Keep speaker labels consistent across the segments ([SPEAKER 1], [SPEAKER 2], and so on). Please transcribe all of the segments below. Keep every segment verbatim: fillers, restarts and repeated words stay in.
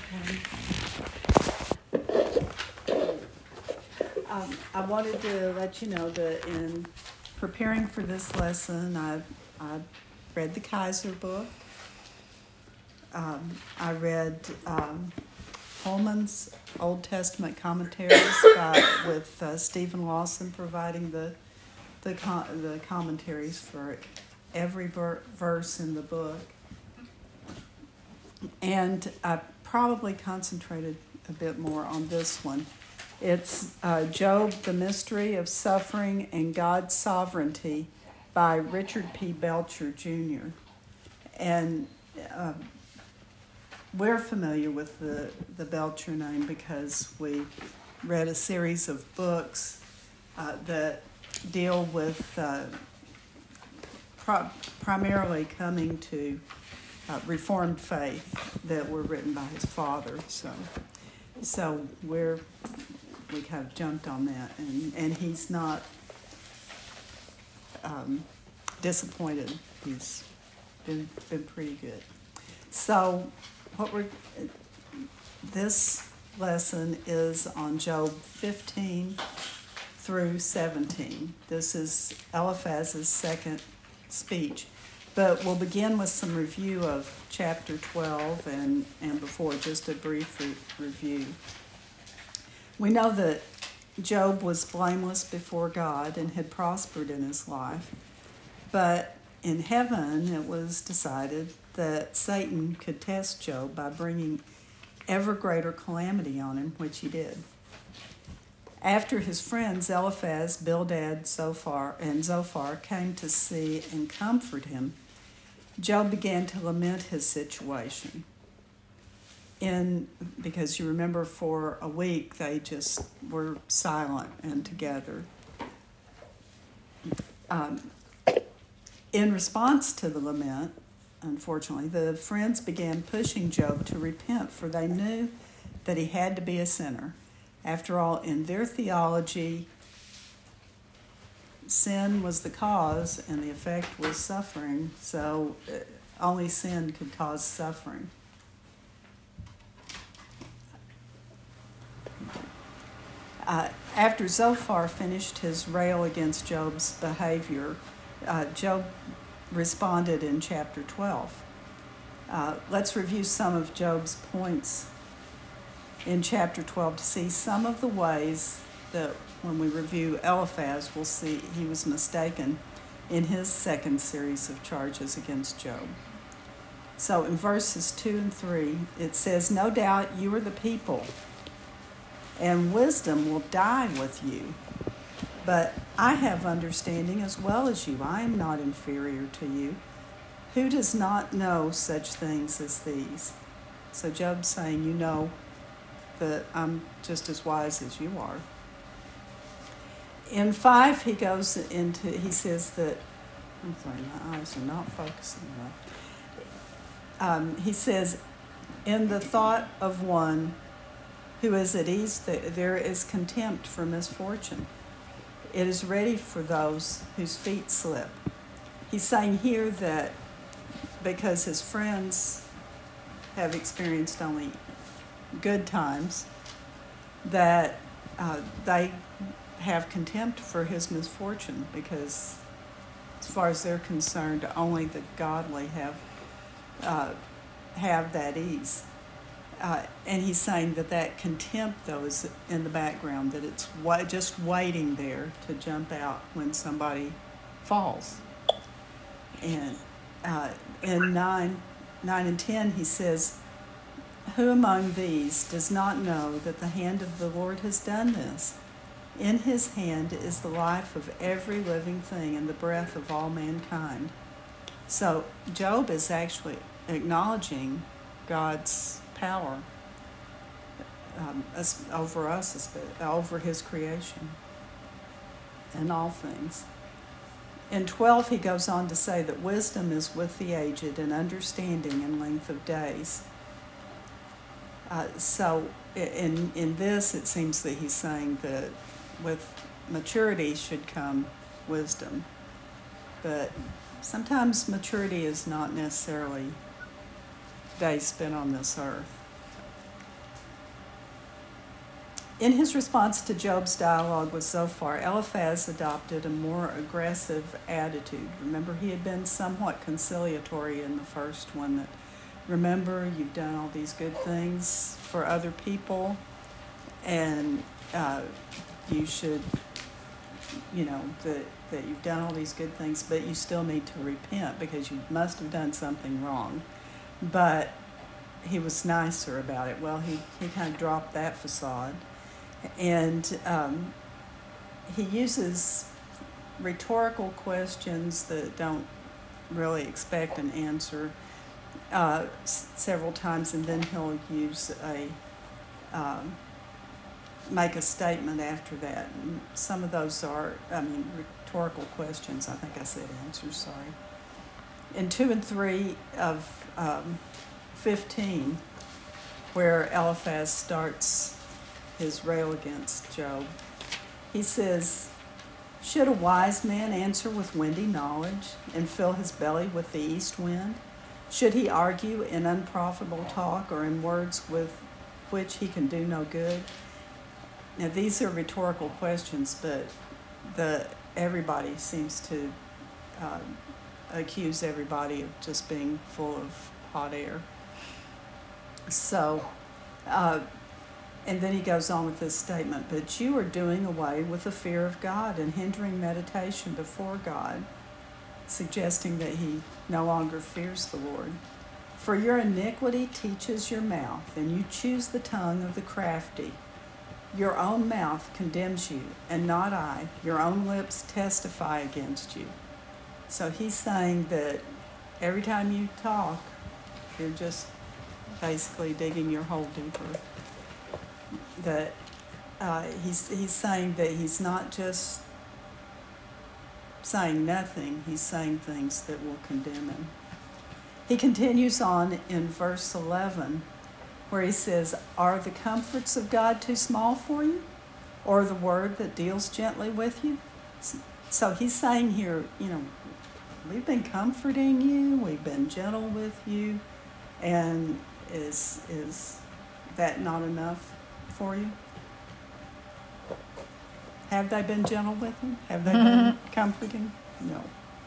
[SPEAKER 1] Um, I wanted to let you know that in preparing for this lesson, I, I read the Kaiser book. Um, I read um, Holman's Old Testament commentaries by, with uh, Stephen Lawson providing the the, com- the commentaries for every ver- verse in the book. And I probably concentrated a bit more on this one. It's uh, Job, The Mystery of Suffering and God's Sovereignty by Richard P. Belcher, Junior And uh, we're familiar with the, the Belcher name because we read a series of books uh, that deal with uh, pro- primarily coming to uh, Reformed faith that were written by his father. So, so we're we kind of jumped on that, and, and he's not um, disappointed. He's been been pretty good. So, what we're this lesson is on Job fifteen through seventeen. This is Eliphaz's second speech, but we'll begin with some review of chapter twelve and, and before, just a brief re- review. We know that Job was blameless before God and had prospered in his life, but in heaven it was decided that Satan could test Job by bringing ever greater calamity on him, which he did. After his friends Eliphaz, Bildad, Zophar, and Zophar came to see and comfort him, Job began to lament his situation. In because you remember, for a week they just were silent and together. Um, in response to the lament, unfortunately, the friends began pushing Job to repent, for they knew that he had to be a sinner. After all, in their theology, sin was the cause and the effect was suffering, so only sin could cause suffering. Uh, after Zophar finished his rail against Job's behavior, uh, Job responded in chapter twelve. Uh, let's review some of Job's points in chapter twelve to see some of the ways that when we review Eliphaz, we'll see he was mistaken in his second series of charges against Job. So in verses two and three, it says, "No doubt you are the people, and wisdom will die with you. But I have understanding as well as you. I am not inferior to you. Who does not know such things as these?" So Job's saying, you know that I'm just as wise as you are. In five, he goes into, he says that, I'm sorry, my eyes are not focusing enough. Um, he says, in the thought of one who is at ease, there is contempt for misfortune. It is ready for those whose feet slip. He's saying here that because his friends have experienced only good times, that uh, they have contempt for his misfortune, because as far as they're concerned, only the godly have uh, have that ease. Uh, and he's saying that that contempt, though, is in the background, that it's wa- just waiting there to jump out when somebody falls. And uh, in nine, nine and ten, he says, "Who among these does not know that the hand of the Lord has done this? In his hand is the life of every living thing and the breath of all mankind." So Job is actually acknowledging God's power um, over us, over his creation and all things. In twelve, he goes on to say that wisdom is with the aged and understanding in length of days. Uh, so in in this, it seems that he's saying that with maturity should come wisdom. But sometimes maturity is not necessarily days spent on this earth. in his response to Job's dialogue with Zophar, Eliphaz adopted a more aggressive attitude. Remember, he had been somewhat conciliatory in the first one, that, remember, you've done all these good things for other people, and uh, you should, you know, that, that you've done all these good things, but you still need to repent because you must have done something wrong. But he was nicer about it. Well, he, he kind of dropped that facade. And um, he uses rhetorical questions that don't really expect an answer uh, s- several times, and then he'll use a um, make a statement after that. And some of those are, I mean, rhetorical questions. I think I said answers. Sorry. In two and three of um, fifteen, where Eliphaz starts his rail against Job, he says, should a wise man answer with windy knowledge and fill his belly with the east wind? Should he argue in unprofitable talk or in words with which he can do no good? Now, these are rhetorical questions, but the everybody seems to uh, accuse everybody of just being full of hot air. So, uh, and then he goes on with this statement, but you are doing away with the fear of God and hindering meditation before God, suggesting that he no longer fears the Lord. For your iniquity teaches your mouth, and you choose the tongue of the crafty. Your own mouth condemns you, and not I. Your own lips testify against you. So he's saying that every time you talk, you're just basically digging your hole deeper. That uh, he's he's saying that he's not just saying nothing, he's saying things that will condemn him. He continues on in verse eleven, where he says, are the comforts of God too small for you? Or the word that deals gently with you? So he's saying here, you know, we've been comforting you, we've been gentle with you, and is is that not enough for you? Have they been gentle with you? Have they been comforting? No.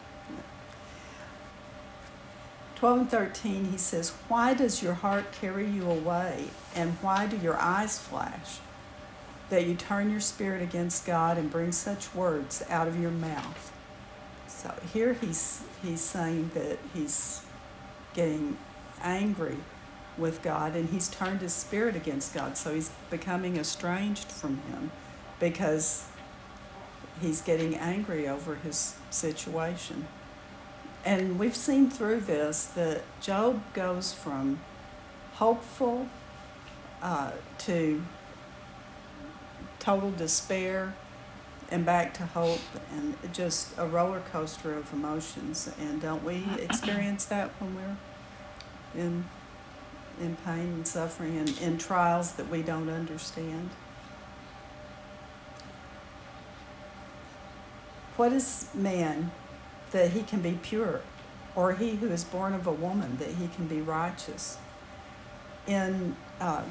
[SPEAKER 1] twelve and thirteen, he says, why does your heart carry you away, and why do your eyes flash, that you turn your spirit against God and bring such words out of your mouth? So here he's he's saying that he's getting angry with God, and he's turned his spirit against God, so he's becoming estranged from him because he's getting angry over his situation. And we've seen through this that Job goes from hopeful uh, to total despair and back to hope, and just a roller coaster of emotions. And don't we experience that when we're in in pain and suffering and in trials that we don't understand? What is man that he can be pure, or he who is born of a woman that he can be righteous? In uh,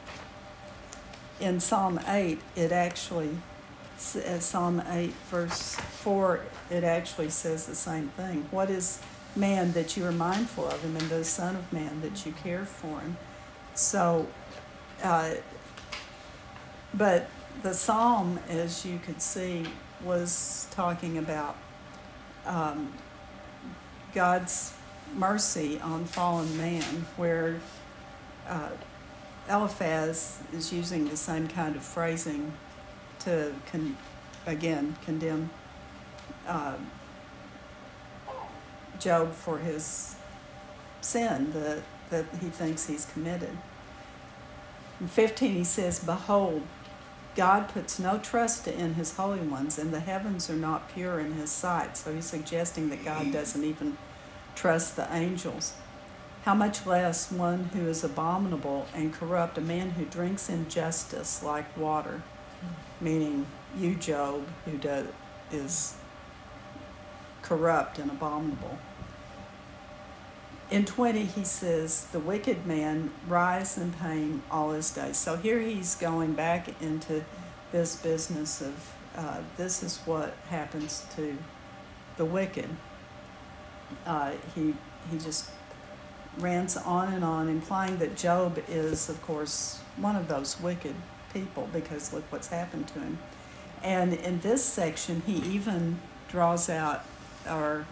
[SPEAKER 1] in Psalm eight, it actually, Psalm eight verse four, it actually says the same thing. What is man that you are mindful of him, and the Son of Man that you care for him? So, uh, but the Psalm, as you could see, was talking about um, God's mercy on fallen man, where uh, Eliphaz is using the same kind of phrasing to, con- again, condemn uh, Job for his sin that, that he thinks he's committed. In fifteen, he says, behold, God puts no trust in his holy ones, and the heavens are not pure in his sight. So he's suggesting that God doesn't even trust the angels. How much less one who is abominable and corrupt, a man who drinks injustice like water, meaning you, Job, who does, is corrupt and abominable. in twenty, he says, the wicked man writhes in pain all his days. So here he's going back into this business of uh, this is what happens to the wicked. Uh, he he just rants on and on, implying that Job is, of course, one of those wicked people, because look what's happened to him. And in this section, he even draws out, or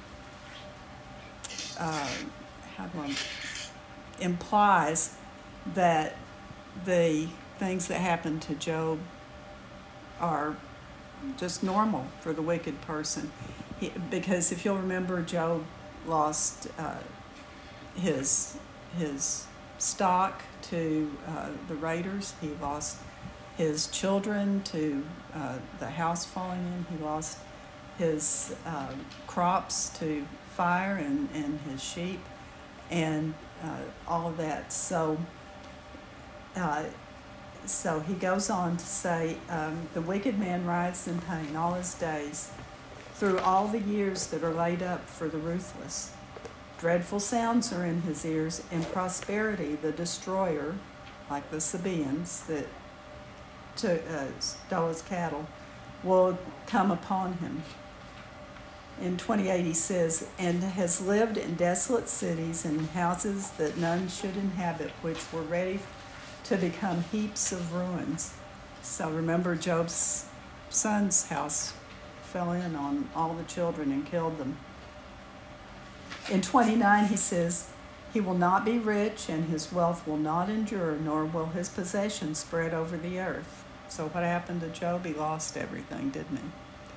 [SPEAKER 1] uh, how do I, implies that the things that happened to Job are just normal for the wicked person. He, because if you'll remember, Job lost uh, his his stock to uh, the raiders. He lost his children to uh, the house falling in. He lost his uh, crops to fire, and, and his sheep, and uh, all of that. So, uh, so he goes on to say, um, the wicked man writhes in pain all his days, through all the years that are laid up for the ruthless. Dreadful sounds are in his ears, and prosperity, the destroyer, like the Sabaeans that took, uh, stole his cattle, will come upon him. In twenty-eight he says, and has lived in desolate cities and houses that none should inhabit, which were ready to become heaps of ruins. So remember, Job's son's house fell in on all the children and killed them. In twenty-nine he says, he will not be rich, and his wealth will not endure, nor will his possessions spread over the earth. So what happened to Job? He lost everything, didn't he?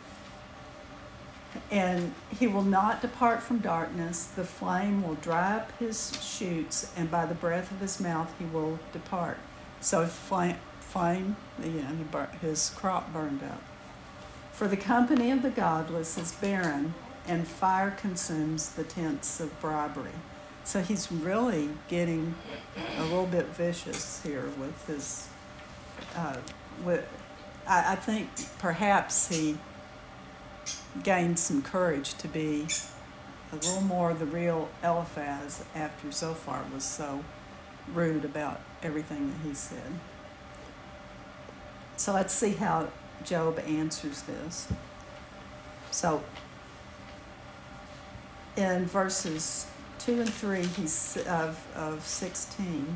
[SPEAKER 1] And he will not depart from darkness. The flame will dry up his shoots, and by the breath of his mouth he will depart. So flame, flame you know, he bur- his crop burned up. For the company of the godless is barren, and fire consumes the tents of bribery. So he's really getting a little bit vicious here with his. Uh, with, I, I think perhaps he gained some courage to be a little more the real Eliphaz after Zophar was so rude about everything that he said. So let's see how Job answers this. So in verses two and three he's, of, of sixteen,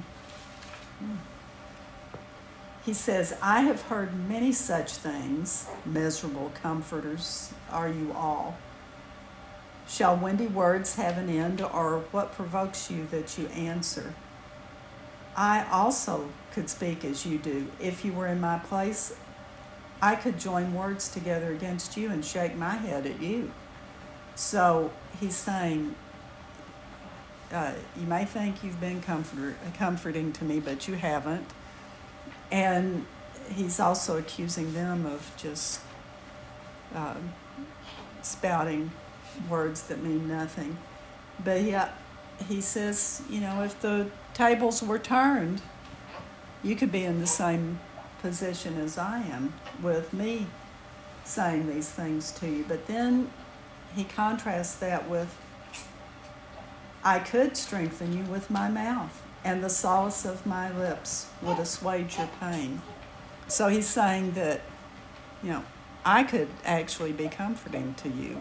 [SPEAKER 1] he says, I have heard many such things, miserable comforters are you all. Shall windy words have an end, or what provokes you that you answer? I also could speak as you do. If you were in my place, I could join words together against you and shake my head at you. So he's saying, uh, you may think you've been comfort- comforting to me, but you haven't. And he's also accusing them of just um, spouting words that mean nothing. But he, uh, he says, you know, if the tables were turned, you could be in the same position as I am with me saying these things to you. But then he contrasts that with, I could strengthen you with my mouth, and the solace of my lips would assuage your pain. So he's saying that, you know, I could actually be comforting to you.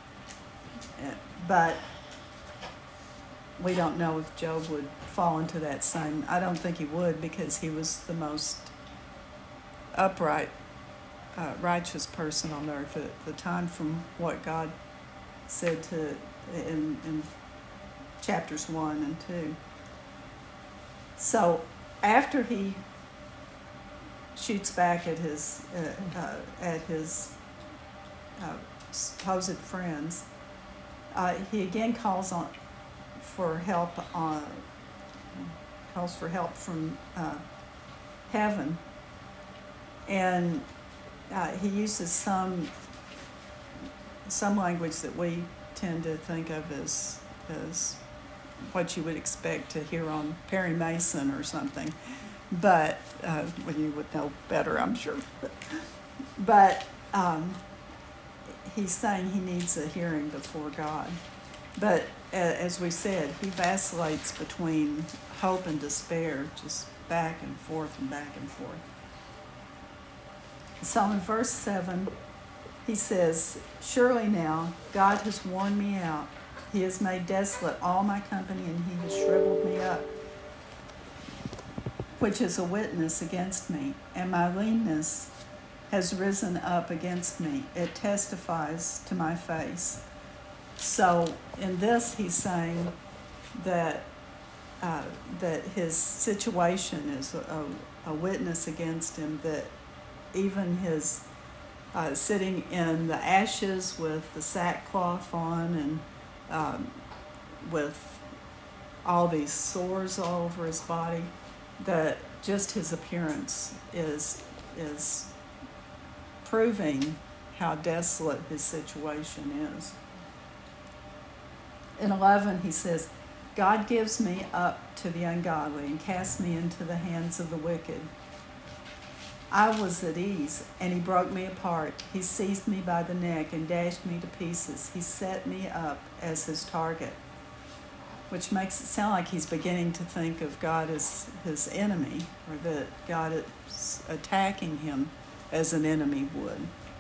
[SPEAKER 1] But we don't know if Job would fall into that same. I don't think he would, because he was the most upright, uh, righteous person on earth at the time, from what God said to in, in chapters one and two. So after he shoots back at his uh, uh, at his uh, supposed friends, uh, he again calls on for help on calls for help from uh, heaven, and uh, he uses some some language that we tend to think of as as what you would expect to hear on Perry Mason or something, but uh, well, you would know better, I'm sure. But um, he's saying he needs a hearing before God. But uh, as we said, he vacillates between hope and despair, just back and forth and back and forth. So in verse seven, he says, "Surely now God has worn me out. He has made desolate all my company, and he has shriveled me up, which is a witness against me, and my leanness has risen up against me. It testifies to my face." So in this, he's saying that uh, that his situation is a, a witness against him, that even his uh, sitting in the ashes with the sackcloth on and um, with all these sores all over his body, that just his appearance is is proving how desolate his situation is. In eleven, he says, "God gives me up to the ungodly and casts me into the hands of the wicked. I was at ease, and he broke me apart. He seized me by the neck and dashed me to pieces. He set me up as his target," which makes it sound like he's beginning to think of God as his enemy, or that God is attacking him as an enemy would.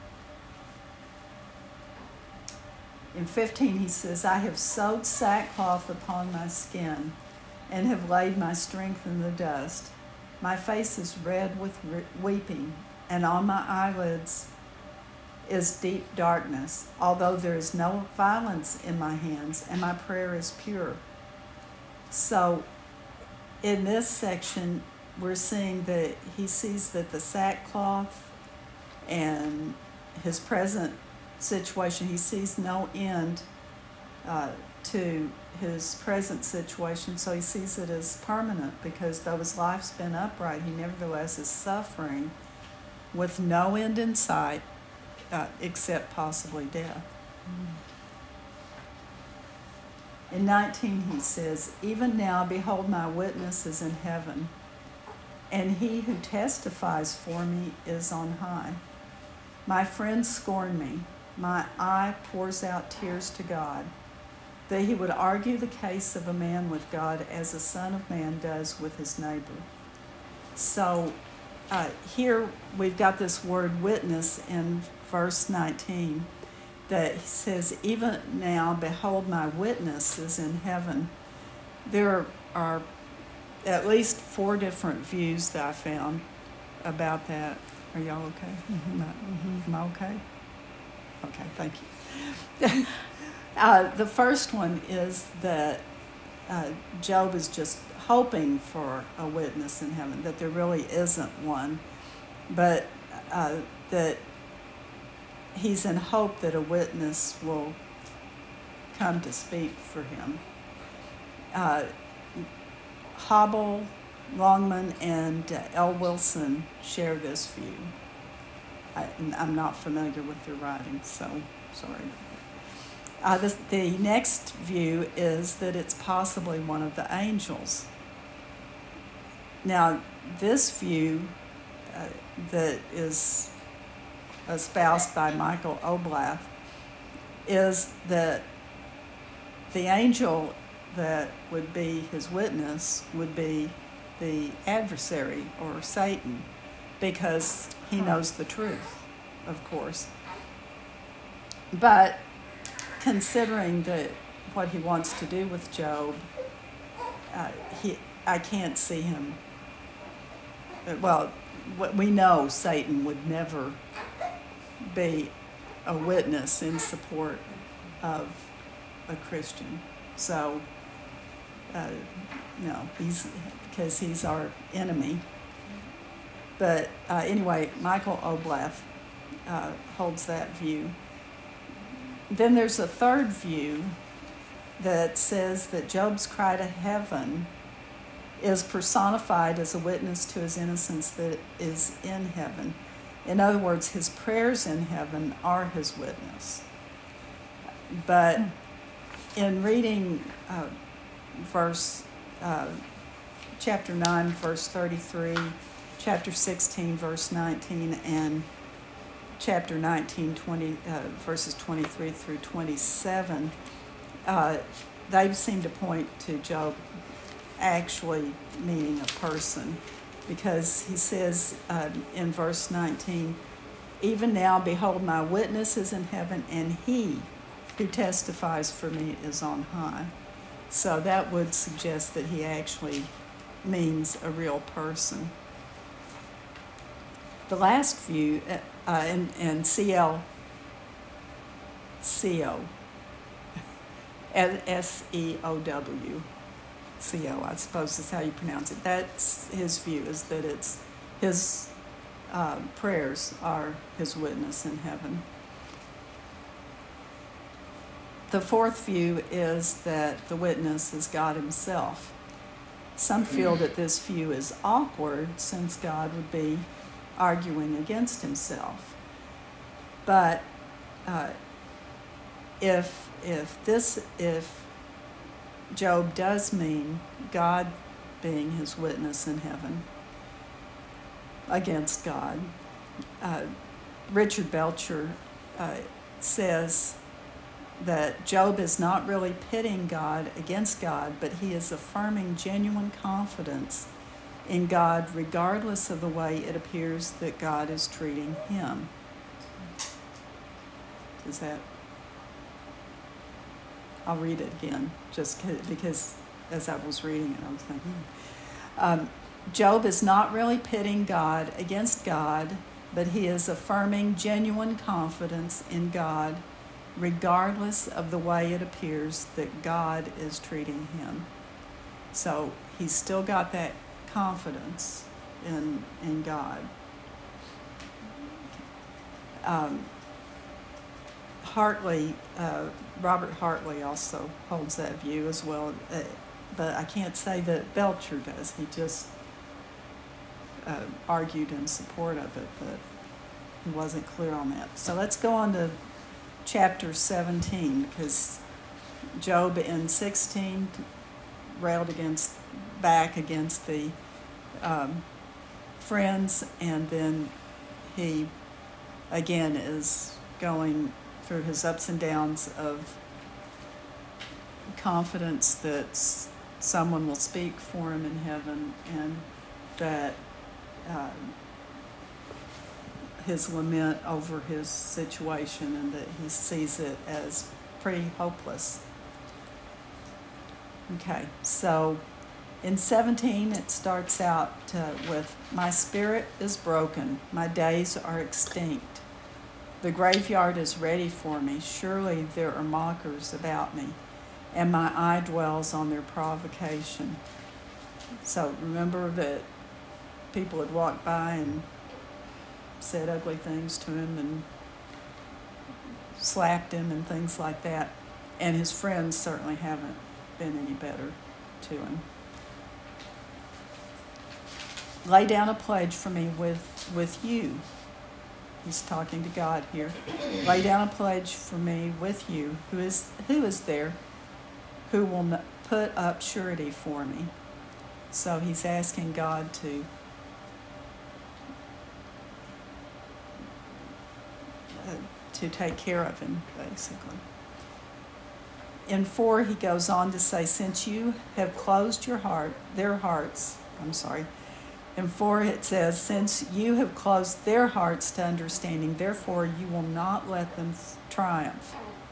[SPEAKER 1] In fifteen, he says, "I have sewed sackcloth upon my skin and have laid my strength in the dust. My face is red with re- weeping, and on my eyelids is deep darkness, although there is no violence in my hands, and my prayer is pure." So in this section, we're seeing that he sees that the sackcloth and his present situation, he sees no end uh, to his present situation, so he sees it as permanent, because though his life's been upright, he nevertheless is suffering with no end in sight uh, except possibly death. Mm. In nineteen, he says, "Even now, behold, my witness is in heaven, and he who testifies for me is on high. My friends scorn me. My eye pours out tears to God, that he would argue the case of a man with God as a son of man does with his neighbor." So uh, here we've got this word witness in verse nineteen, that he says, "Even now, behold, my witness is in heaven." There are at least four different views that I found about that. Are y'all okay? Mm-hmm. Mm-hmm. Am I okay? Okay, thank you. uh, the first one is that uh, Job is just hoping for a witness in heaven, that there really isn't one, but uh, that he's in hope that a witness will come to speak for him. Uh, Hobble, Longman, and uh, L. Wilson share this view. I, I'm not familiar with their writings, so sorry. Uh, this, the next view is that it's possibly one of the angels. Now, this view uh, that is espoused by Michael Oblath is that the angel that would be his witness would be the adversary, or Satan, because he knows the truth, of course. But considering that what he wants to do with Job, uh, he I can't see him. Well, we know Satan would never be a witness in support of a Christian. So, uh, no, he's because he's our enemy. But uh, anyway, Michael Oblath uh, holds that view. Then there's a third view that says that Job's cry to heaven is personified as a witness to his innocence that is in heaven. In other words, his prayers in heaven are his witness. But in reading uh, verse, uh, chapter nine, verse thirty-three, chapter sixteen, verse nineteen, and chapter nineteen, twenty, uh, verses twenty-three through twenty-seven, uh, they seem to point to Job actually meaning a person, because he says uh, in verse nineteen, even now, behold, my witness is in heaven, and he who testifies for me is on high. So that would suggest that he actually means a real person. The last view, uh, and, and C L C O, S E O W, C O, I suppose is how you pronounce it. That's his view, is that it's his uh, prayers are his witness in heaven. The fourth view is that the witness is God himself. Some feel that this view is awkward, since God would be arguing against himself. But uh, if if this if Job does mean God being his witness in heaven against God, uh, Richard Belcher uh, says that Job is not really pitting God against God, but he is affirming genuine confidence in God regardless of the way it appears that God is treating him. Is that? I'll read it again, just because as I was reading it, I was thinking. Um, Job is not really pitting God against God, but he is affirming genuine confidence in God regardless of the way it appears that God is treating him. So he's still got that confidence in in God. Um, Hartley, uh, Robert Hartley also holds that view as well, uh, but I can't say that Belcher does. He just uh, argued in support of it, but he wasn't clear on that. So let's go on to chapter seventeen, because Job in sixteen railed against back against the um, friends, and then he again is going through his ups and downs of confidence that s- someone will speak for him in heaven, and that uh, his lament over his situation, and that he sees it as pretty hopeless. Okay, so in seventeen it starts out uh, with, my spirit is broken, my days are extinct. The graveyard is ready for me, surely there are mockers about me, and my eye dwells on their provocation. So remember that people had walked by and said ugly things to him and slapped him and things like that. And his friends certainly haven't been any better to him. Lay down a pledge for me with, with you. He's talking to God here. Lay down a pledge for me with you. Who is, who is there who will put up surety for me? So he's asking God to uh, to take care of him, basically. In four, he goes on to say, since you have closed your heart, their hearts, I'm sorry. In four, it says, since you have closed their hearts to understanding, therefore you will not let them triumph.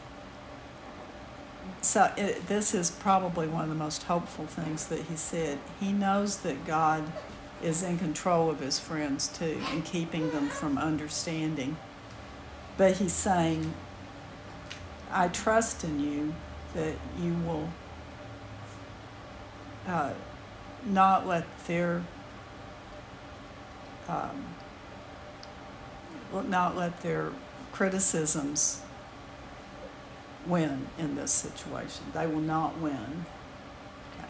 [SPEAKER 1] So it, this is probably one of the most hopeful things that he said. He knows that God is in control of his friends too, and keeping them from understanding. But he's saying, I trust in you that you will uh, not let their um, not let their criticisms win in this situation. They will not win. Okay.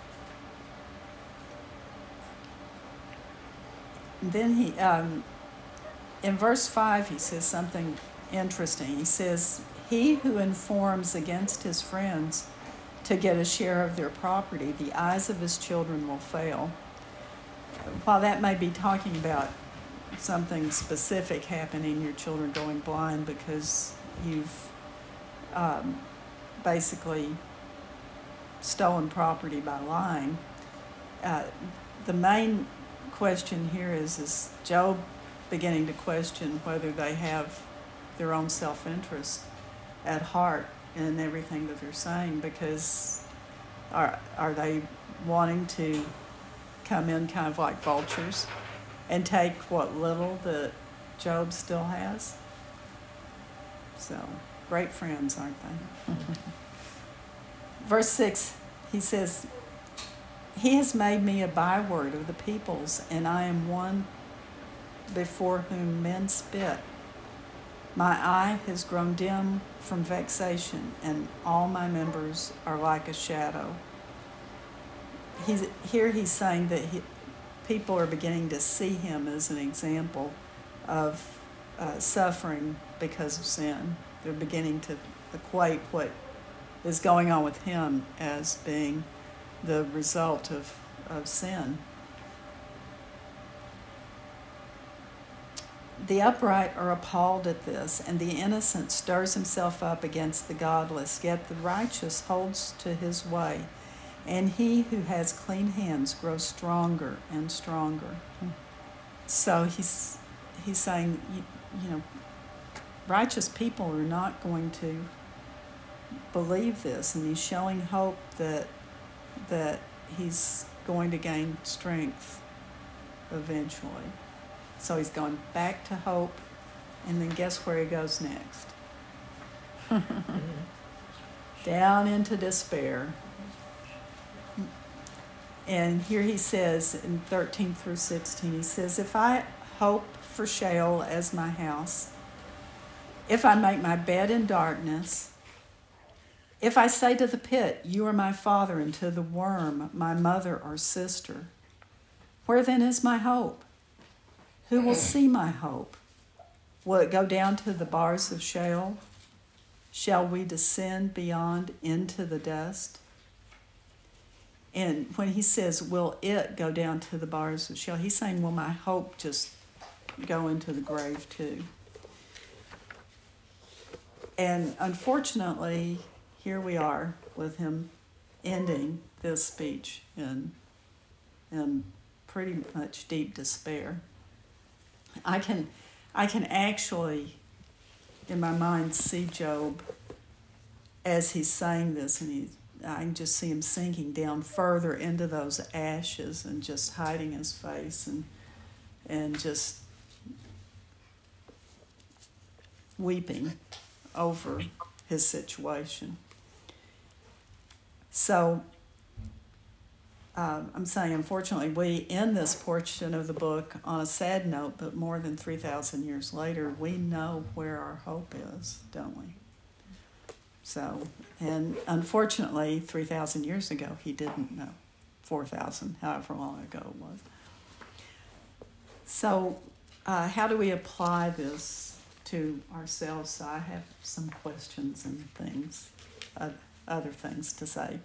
[SPEAKER 1] And then he, um, in verse five, he says something interesting. He says, he who informs against his friends to get a share of their property, the eyes of his children will fail. While that may be talking about something specific happening, your children going blind because you've um, basically stolen property by lying. Uh, the main question here is, is Job beginning to question whether they have their own self-interest at heart in everything that they're saying, because are, are they wanting to come in kind of like vultures and take what little that Job still has? So, great friends, aren't they? Verse six, he says, He has made me a byword of the peoples, and I am one before whom men spit. My eye has grown dim from vexation, and all my members are like a shadow. He's, here he's saying that he, people are beginning to see him as an example of uh, suffering because of sin. They're beginning to equate what is going on with him as being the result of, of sin. The upright are appalled at this, and the innocent stirs himself up against the godless, yet the righteous holds to his way, and he who has clean hands grows stronger and stronger. Hmm. So he's he's saying, you, you know, righteous people are not going to believe this, and he's showing hope that that he's going to gain strength eventually. So he's going back to hope, and then guess where he goes next? Down into despair. And here he says in thirteen through sixteen, he says, if I hope for Sheol as my house, if I make my bed in darkness, if I say to the pit, you are my father, and to the worm, my mother or sister, where then is my hope? Who will see my hope? Will it go down to the bars of Sheol? Shall we descend beyond into the dust? And when he says, will it go down to the bars of Sheol, he's saying, will my hope just go into the grave too? And unfortunately, here we are with him ending this speech in, in pretty much deep despair. I can, I can actually, in my mind, see Job as he's saying this, and he, I can just see him sinking down further into those ashes and just hiding his face and and just weeping over his situation. So um, I'm saying, unfortunately, we end this portion of the book on a sad note, but more than three thousand years later, we know where our hope is, don't we? So, and unfortunately, three thousand years ago, he didn't know. four thousand, however long ago it was. So, uh, how do we apply this to ourselves? So I have some questions and things, uh, other things to say.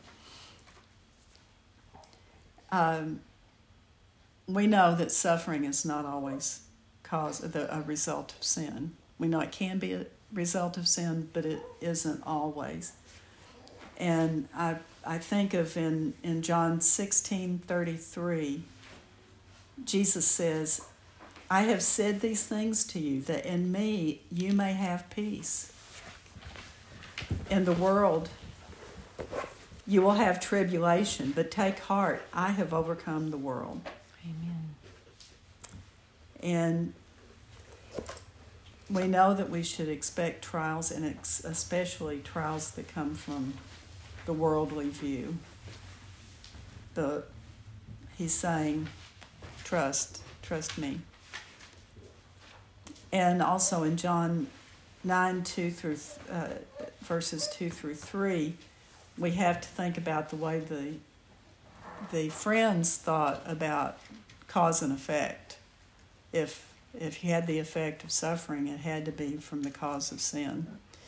[SPEAKER 1] Um, we know that suffering is not always cause the, a result of sin. We know it can be a result of sin, but it isn't always. And I I think of in, in John sixteen thirty-three, Jesus says, I have said these things to you, that in me you may have peace. In the world you will have tribulation, but take heart, I have overcome the world.
[SPEAKER 2] Amen.
[SPEAKER 1] And we know that we should expect trials, and especially trials that come from the worldly view. The, he's saying, trust, trust me. And also in John nine, two through, uh, verses two through three, we have to think about the way the, the friends thought about cause and effect. If If you had the effect of suffering, it had to be from the cause of sin.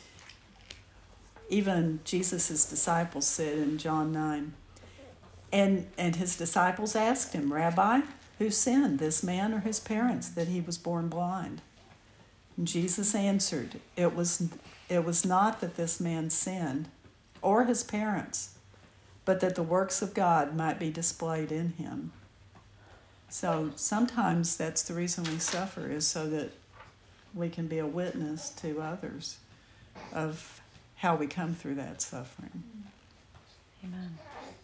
[SPEAKER 1] Even Jesus' disciples said in John nine, and, and his disciples asked him, Rabbi, who sinned, this man or his parents, that he was born blind? And Jesus answered, it was, it was not that this man sinned or his parents, but that the works of God might be displayed in him. So sometimes that's the reason we suffer, is so that we can be a witness to others of how we come through that suffering.
[SPEAKER 2] Amen.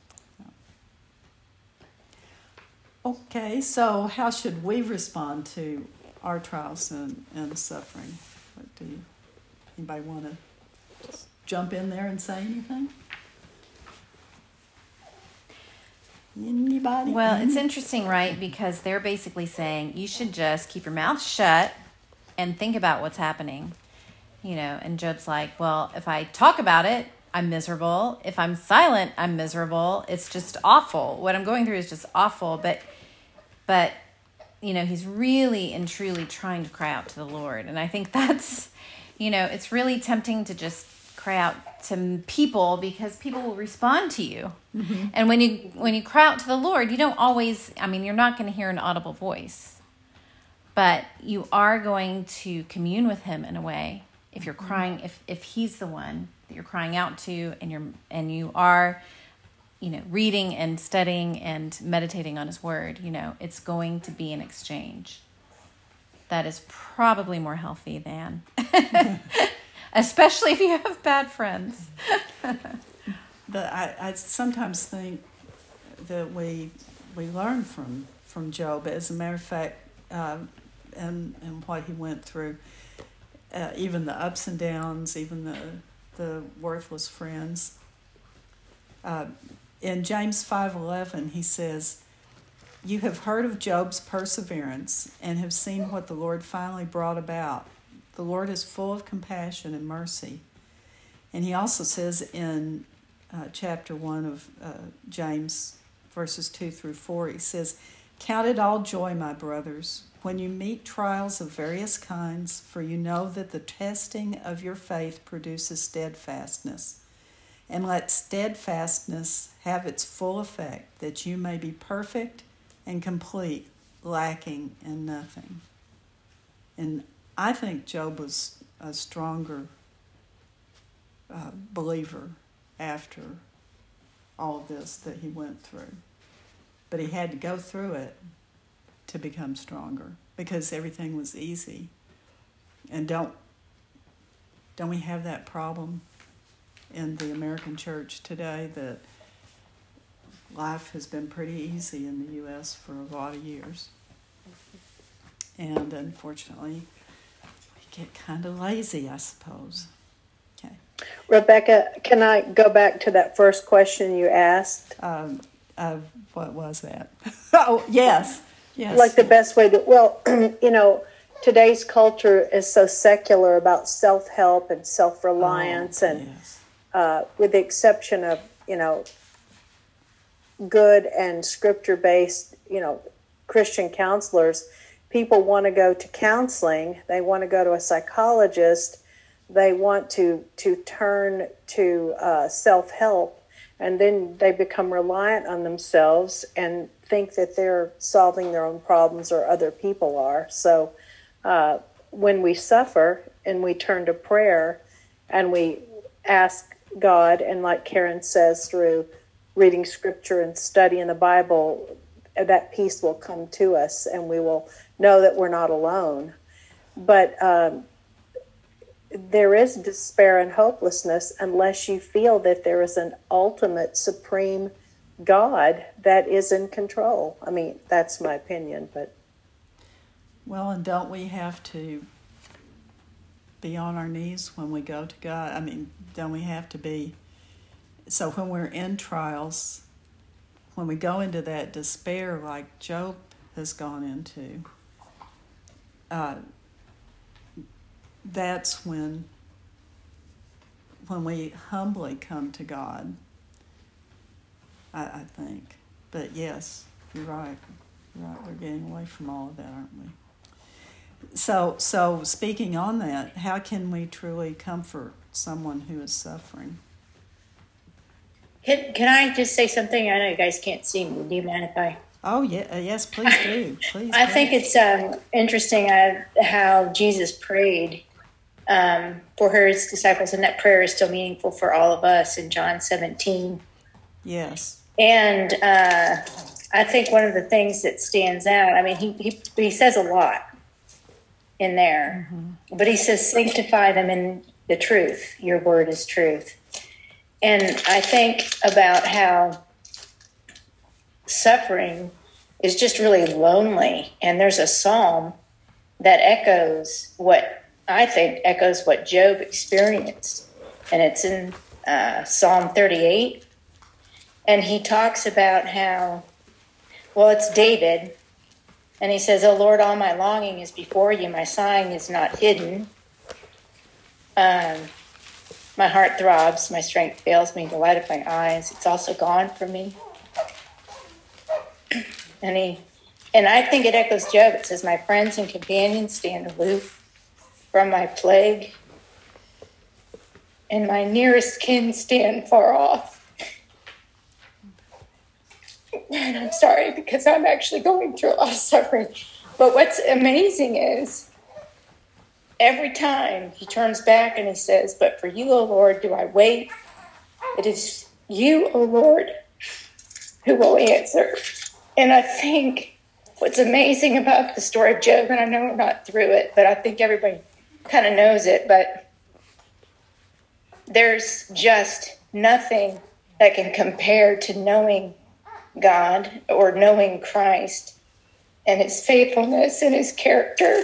[SPEAKER 1] Okay, so how should we respond to our trials and, and suffering? What do you, anybody want to just jump in there and say anything? Anybody?
[SPEAKER 2] Well, it's interesting, right? Because they're basically saying you should just keep your mouth shut and think about what's happening. You know, and Job's like, well, if I talk about it, I'm miserable. If I'm silent, I'm miserable. It's just awful. What I'm going through is just awful. But, but, you know, he's really and truly trying to cry out to the Lord. And I think that's, you know, it's really tempting to just cry out to people because people will respond to you. Mm-hmm. And when you when you cry out to the Lord, you don't always, I mean, you're not going to hear an audible voice. But you are going to commune with him in a way. If you're crying, if, if he's the one that you're crying out to, and you're and you are, you know, reading and studying and meditating on his word, you know, it's going to be an exchange. That is probably more healthy than, especially if you have bad friends.
[SPEAKER 1] But I, I sometimes think that we we learn from from Job. As a matter of fact, uh, and and what he went through. Uh, even the ups and downs, even the the worthless friends. Uh, in James five eleven, he says, "You have heard of Job's perseverance and have seen what the Lord finally brought about. The Lord is full of compassion and mercy." And he also says in uh, chapter one of uh, James, verses two through four, he says, "Count it all joy, my brothers, when you meet trials of various kinds, for you know that the testing of your faith produces steadfastness. And let steadfastness have its full effect, that you may be perfect and complete, lacking in nothing." And I think Job was a stronger uh, believer after all of this that he went through. But he had to go through it to become stronger, because everything was easy. And don't don't we have that problem in the American church today, that life has been pretty easy in the U S for a lot of years, and unfortunately we get kind of lazy, I suppose. Okay,
[SPEAKER 3] Rebecca, can I go back to that first question you asked?
[SPEAKER 1] um, uh, what was that? Oh, yes. Yes.
[SPEAKER 3] Like the best way to, well, you know, today's culture is so secular about self-help and self-reliance, oh, and yes. uh, with the exception of, you know, good and scripture-based, you know, Christian counselors, people want to go to counseling. They want to go to a psychologist. They want to, to turn to uh, self-help, and then they become reliant on themselves and think that they're solving their own problems, or other people are. So uh, when we suffer and we turn to prayer and we ask God, and like Karen says, through reading scripture and studying the Bible, that peace will come to us and we will know that we're not alone. But um, there is despair and hopelessness unless you feel that there is an ultimate supreme God that is in control. I mean, that's my opinion, but...
[SPEAKER 1] Well, and don't we have to be on our knees when we go to God? I mean, don't we have to be... So when we're in trials, when we go into that despair like Job has gone into, uh, that's when, when we humbly come to God, I, I think. But yes, you're right. You're right. We're getting away from all of that, aren't we? So, so speaking on that, how can we truly comfort someone who is suffering?
[SPEAKER 4] Can, can I just say something? I know you guys can't see me. Do you mind if I?
[SPEAKER 1] Oh, yeah, uh, yes, please do. Please.
[SPEAKER 4] I
[SPEAKER 1] please.
[SPEAKER 4] think it's um, interesting uh, how Jesus prayed um, for her his disciples, and that prayer is still meaningful for all of us in John seventeen.
[SPEAKER 1] Yes.
[SPEAKER 4] And uh, I think one of the things that stands out, I mean, he he, he says a lot in there, mm-hmm. but he says, sanctify them in the truth. Your word is truth. And I think about how suffering is just really lonely. And there's a psalm that echoes what I think echoes what Job experienced. And it's in uh, Psalm thirty-eight. And he talks about how, well, it's David. And he says, "Oh Lord, all my longing is before you. My sighing is not hidden. Um, my heart throbs. My strength fails me. The light of my eyes, it's also gone from me." And he, and I think it echoes Job. It says, "My friends and companions stand aloof from my plague, and my nearest kin stand far off." And I'm sorry because I'm actually going through a lot of suffering. But what's amazing is every time he turns back and he says, "But for you, O Lord, do I wait. It is you, O Lord, who will answer." And I think what's amazing about the story of Job, and I know we're not through it, but I think everybody kind of knows it, but there's just nothing that can compare to knowing God or knowing Christ and his faithfulness and his character.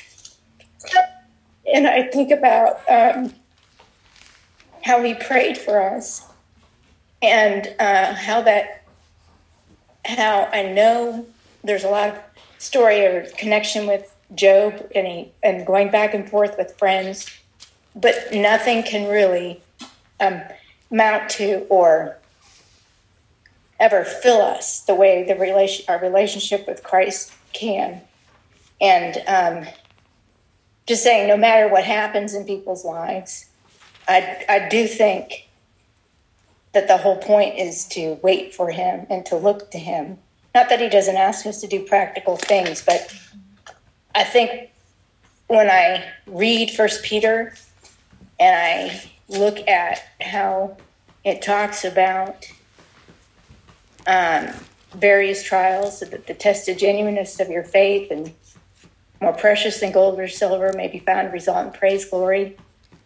[SPEAKER 4] And I think about um, how he prayed for us and uh, how that, how I know there's a lot of story or connection with Job and he, and going back and forth with friends, but nothing can really um, mount to or ever fill us the way the relation, our relationship with Christ can. And um, just saying, no matter what happens in people's lives, I, I do think that the whole point is to wait for him and to look to him. Not that he doesn't ask us to do practical things, but I think when I read First Peter and I look at how it talks about um, various trials, so that the tested genuineness of your faith and more precious than gold or silver may be found result in praise, glory,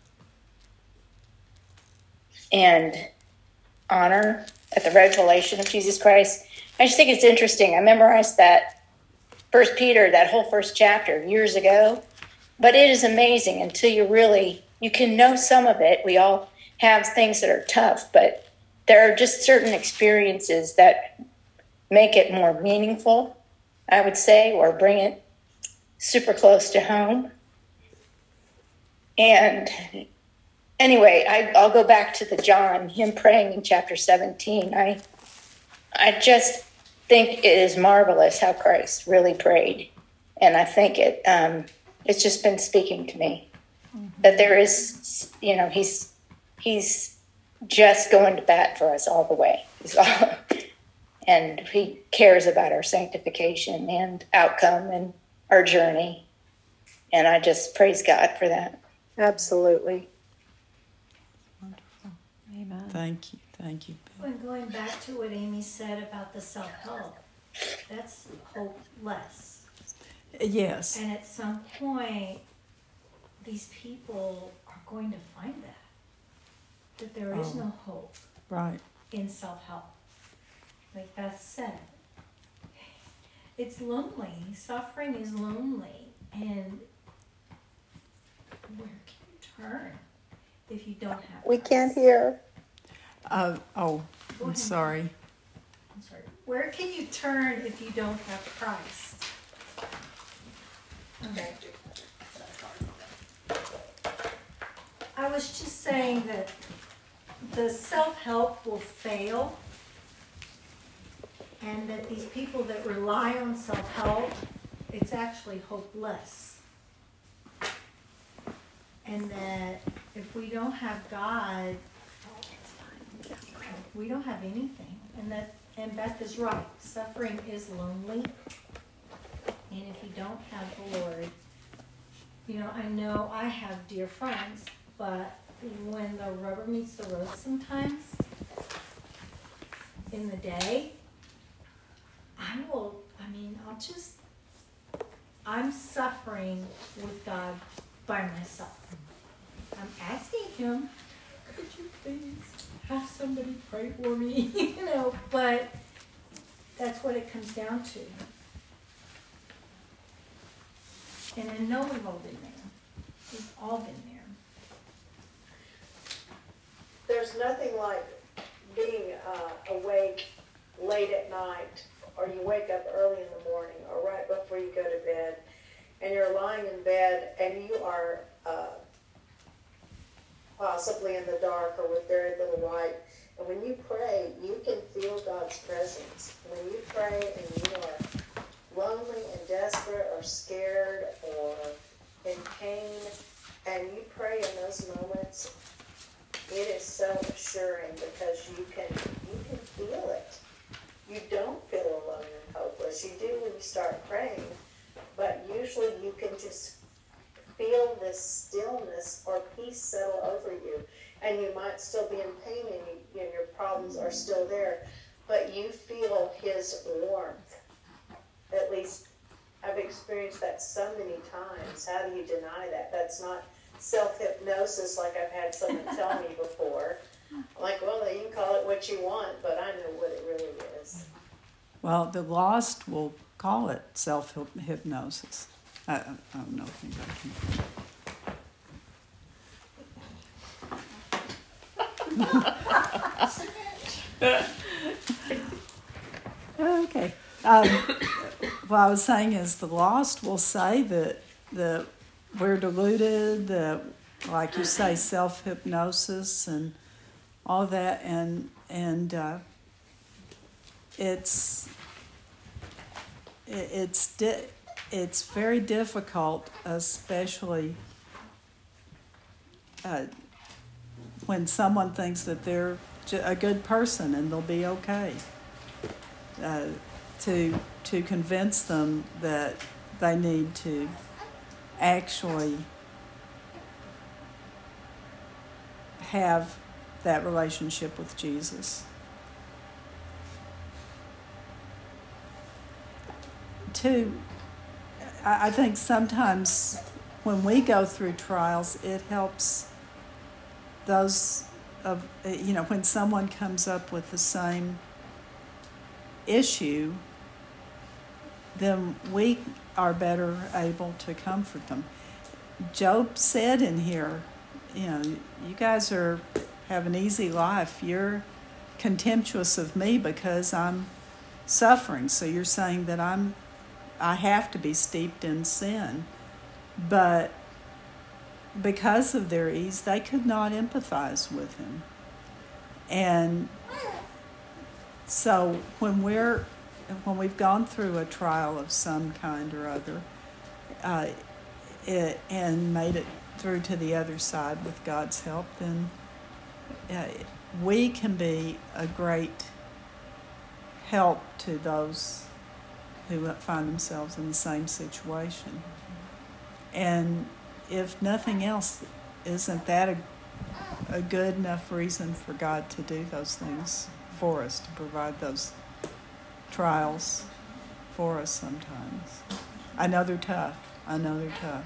[SPEAKER 4] and honor at the revelation of Jesus Christ. I just think it's interesting. I memorized that First Peter, that whole first chapter years ago, but it is amazing until you really, you can know some of it. We all have things that are tough, but there are just certain experiences that make it more meaningful, I would say, or bring it super close to home. And anyway, I, I'll go back to the John, him praying in chapter seventeen. I, I just think it is marvelous how Christ really prayed. And I think it, um, it's just been speaking to me mm-hmm. that there is, you know, he's, he's just going to bat for us all the way. He's all, and he cares about our sanctification and outcome and our journey. And I just praise God for that.
[SPEAKER 3] Absolutely.
[SPEAKER 2] Wonderful. Amen.
[SPEAKER 1] Thank you. Thank you.
[SPEAKER 5] When going back to what Amy said about the self-help, that's hopeless.
[SPEAKER 1] Yes.
[SPEAKER 5] And at some point, these people are going to find that, that there is
[SPEAKER 1] Oh.
[SPEAKER 5] no hope
[SPEAKER 1] Right.
[SPEAKER 5] in self-help. Like Beth said, it's lonely. Suffering is lonely. And where can you turn if you don't have
[SPEAKER 3] We
[SPEAKER 5] Christ?
[SPEAKER 3] can't hear.
[SPEAKER 1] Uh, oh,
[SPEAKER 5] Go
[SPEAKER 1] I'm
[SPEAKER 5] ahead.
[SPEAKER 1] sorry.
[SPEAKER 5] I'm sorry. Where can you turn if you don't have Christ? Okay. I was just saying that the self-help will fail, and that these people that rely on self-help, it's actually hopeless. And that if we don't have God, we don't have anything. And that, and Beth is right. Suffering is lonely. And if you don't have the Lord, you know, I know I have dear friends, but when the rubber meets the road sometimes in the day, I will, I mean, I'll just, I'm suffering with God by myself. I'm asking him, could you please have somebody pray for me? You know, but that's what it comes down to. And I know we've all been there. We've all been there.
[SPEAKER 3] There's nothing like being uh, awake late at night, or you wake up early in the morning, or right before you go to bed, and you're lying in bed and you are uh, possibly in the dark or with very little light. And when you pray, you can feel God's presence. When you pray and you are lonely and desperate or scared or in pain, and you pray in those moments, it is so assuring because you can you can feel it. You don't feel alone and hopeless. You do when you start praying, but usually you can just feel this stillness or peace settle over you. And you might still be in pain and, you, and your problems are still there, but you feel his warmth. At least I've experienced that so many times. How do you deny that? That's not self-hypnosis like I've had someone tell me before. I'm like, well, you can call it what you want, but I know what it really is.
[SPEAKER 1] Well, the lost will call it self-hypnosis. I, I don't know if anybody can. Okay. Um, what I was saying is the lost will say that the we're deluded, that, like you say, self-hypnosis and all that, and and uh, it's it, it's di- it's very difficult, especially uh, when someone thinks that they're a good person and they'll be okay. Uh, to to convince them that they need to actually have that relationship with Jesus. Two, I, I think sometimes when we go through trials, it helps those of, you know, when someone comes up with the same issue, then we are better able to comfort them. Job said in here, you know, you guys are have an easy life. You're contemptuous of me because I'm suffering. So you're saying that I'm, I have to be steeped in sin. But because of their ease, they could not empathize with him. And so when we're when we've gone through a trial of some kind or other, uh, it, and made it through to the other side with God's help, then uh, we can be a great help to those who find themselves in the same situation. And if nothing else, isn't that a, a good enough reason for God to do those things for us, to provide those trials for us sometimes? I know they're tough. I know they're tough.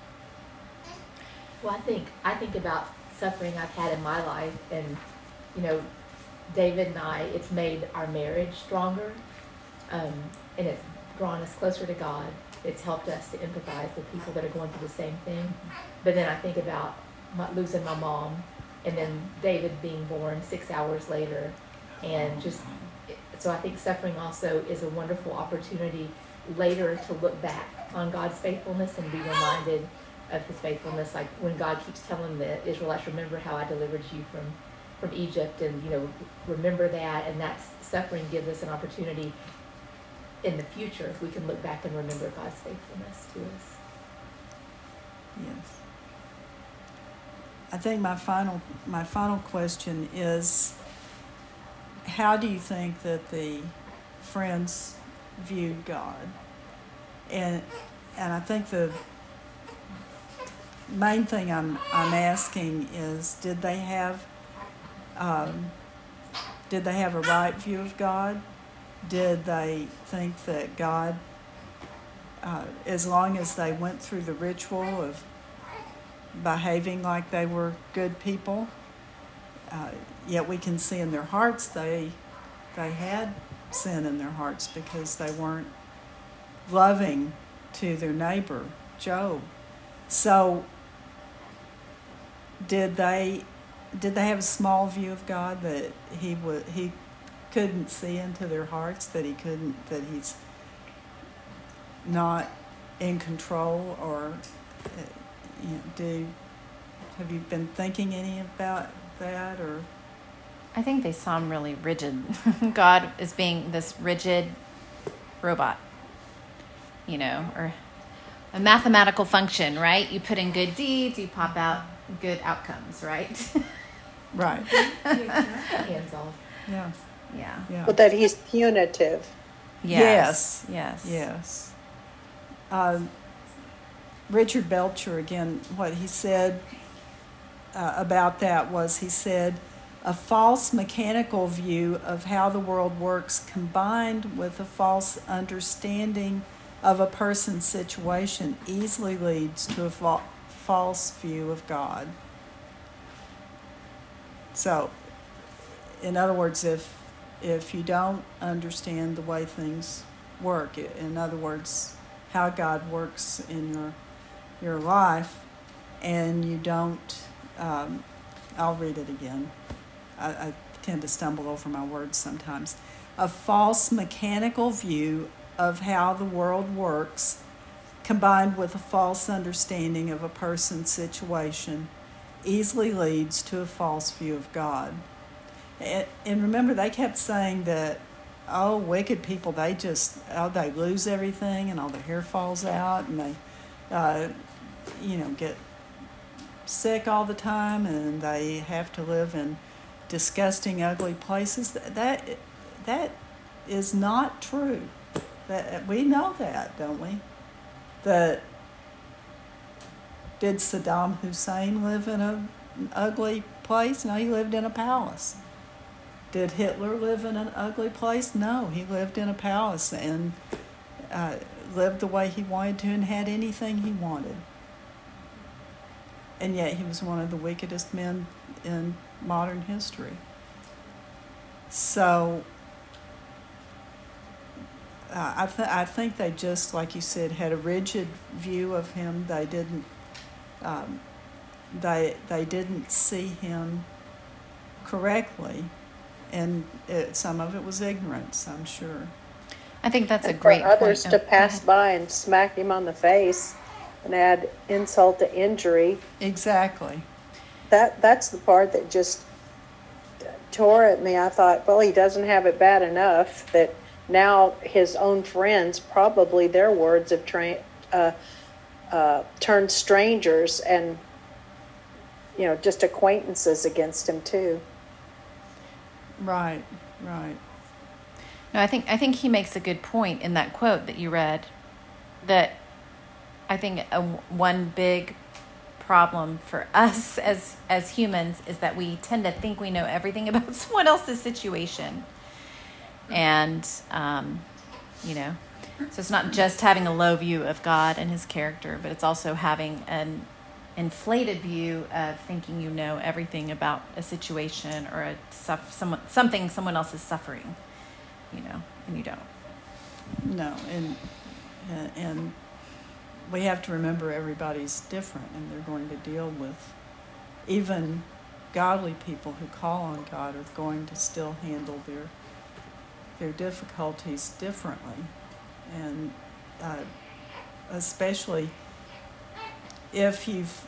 [SPEAKER 6] Well, I think I think about suffering I've had in my life, and you know, David and I, it's made our marriage stronger, um, and it's drawn us closer to God. It's helped us to empathize with people that are going through the same thing. But then I think about my, losing my mom, and then David being born six hours later, and just so I think suffering also is a wonderful opportunity later to look back on God's faithfulness and be reminded of his faithfulness. Like when God keeps telling the Israelites, remember how I delivered you from, from Egypt, and you know, remember that, and that suffering gives us an opportunity in the future if we can look back and remember God's faithfulness to us.
[SPEAKER 1] Yes. I think my final my final question is, how do you think that the friends viewed God? And and I think the main thing I'm I'm asking is, did they have um, did they have a right view of God? Did they think that God, uh, as long as they went through the ritual of behaving like they were good people, uh, yet we can see in their hearts they they had sin in their hearts because they weren't loving to their neighbor, Job. So did they did they have a small view of God, that he would he couldn't see into their hearts, that he couldn't that he's not in control? Or uh, you know, do have you been thinking any about that? Or
[SPEAKER 2] I think they saw him really rigid. God as being this rigid robot, you know, or a mathematical function, right? You put in good deeds, you pop out good outcomes, right?
[SPEAKER 1] right?
[SPEAKER 6] Hands off.
[SPEAKER 1] Yeah,
[SPEAKER 2] Yeah.
[SPEAKER 1] yeah.
[SPEAKER 3] But that he's punitive.
[SPEAKER 2] Yes. Yes.
[SPEAKER 1] Yes. Um, Richard Belcher, again, what he said uh, about that was, he said, a false mechanical view of how the world works combined with a false understanding of a person's situation easily leads to a fa- false view of God. So, in other words, if if you don't understand the way things work, in other words, how God works in your your life, and you don't, um, I'll read it again. I, I tend to stumble over my words sometimes. A false mechanical view of how the world works, combined with a false understanding of a person's situation, easily leads to a false view of God. And, and remember, they kept saying that, oh, wicked people, they just, oh, they lose everything and all their hair falls out and they, uh, you know, get sick all the time and they have to live in disgusting, ugly places. That that is not true. That we know that, don't we? That did Saddam Hussein live in a, an ugly place? No, he lived in a palace. Did Hitler live in an ugly place? No, he lived in a palace and uh, lived the way he wanted to and had anything he wanted. And yet he was one of the wickedest men in modern history. So uh, I, th- I think they just, like you said, had a rigid view of him. They didn't um, they they didn't see him correctly, and it, some of it was ignorance, I'm sure.
[SPEAKER 2] I think that's a
[SPEAKER 3] And
[SPEAKER 2] great
[SPEAKER 3] for others
[SPEAKER 2] point.
[SPEAKER 3] to
[SPEAKER 2] Oh, go
[SPEAKER 3] pass
[SPEAKER 2] ahead.
[SPEAKER 3] by and smack him on the face and add insult to injury.
[SPEAKER 1] Exactly.
[SPEAKER 3] That that's the part that just tore at me. I thought, well, he doesn't have it bad enough that now his own friends, probably their words have tra- uh, uh, turned strangers and, you know, just acquaintances against him too.
[SPEAKER 1] Right, right.
[SPEAKER 2] No, I think I think he makes a good point in that quote that you read. That I think a, one big problem for us as as humans is that we tend to think we know everything about someone else's situation, and um, you know, so it's not just having a low view of God and His character, but it's also having an inflated view of thinking you know everything about a situation or a suff- someone something someone else is suffering, you know, and you don't.
[SPEAKER 1] No, and uh, and we have to remember everybody's different, and they're going to deal with, even godly people who call on God are going to still handle their their difficulties differently, and uh, especially if you've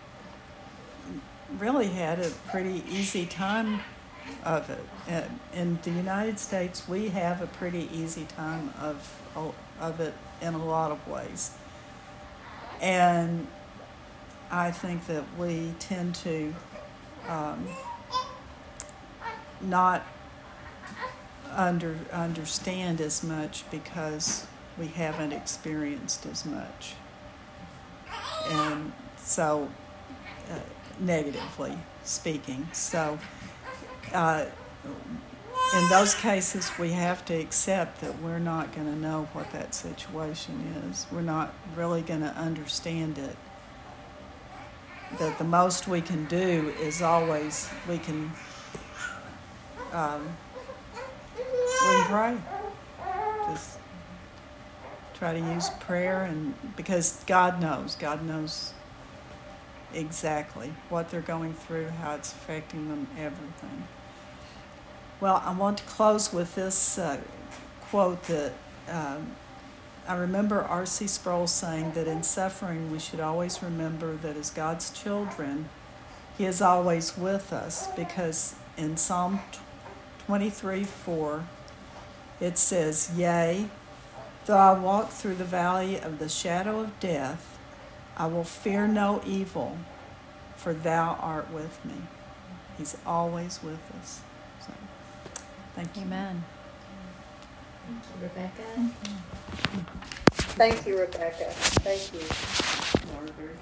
[SPEAKER 1] really had a pretty easy time of it. And in the United States, we have a pretty easy time of of it in a lot of ways. And I think that we tend to um, not under understand as much because we haven't experienced as much. and so uh, negatively speaking. So uh, in those cases, we have to accept that we're not going to know what that situation is. We're not really going to understand it. That the most we can do is always we can um, we can pray. Just try to use prayer, and because God knows, God knows exactly what they're going through, how it's affecting them, everything. Well, I want to close with this uh, quote that um, I remember R C Sproul saying that in suffering we should always remember that as God's children, He is always with us, because in Psalm twenty-three four it says, "Yea, though I walk through the valley of the shadow of death, I will fear no evil, for Thou art with me." He's always with us. So, thank you.
[SPEAKER 2] Amen.
[SPEAKER 6] Thank you, Rebecca.
[SPEAKER 3] Thank you, Rebecca. Thank you.
[SPEAKER 1] Lord, very